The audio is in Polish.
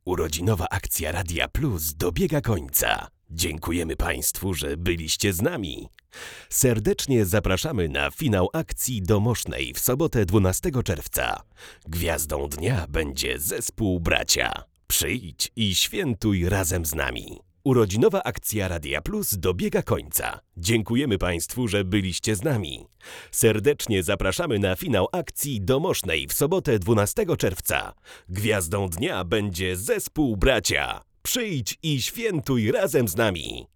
Urodzinowa akcja Radia Plus dobiega końca. Dziękujemy Państwu, że byliście z nami. Serdecznie zapraszamy na finał akcji domosznej w sobotę 12 czerwca. Gwiazdą dnia będzie zespół Bracia. Przyjdź i świętuj razem z nami. Urodzinowa akcja Radia Plus dobiega końca. Dziękujemy Państwu, że byliście z nami. Serdecznie zapraszamy na finał akcji domosznej w sobotę 12 czerwca. Gwiazdą dnia będzie zespół Bracia. Przyjdź i świętuj razem z nami.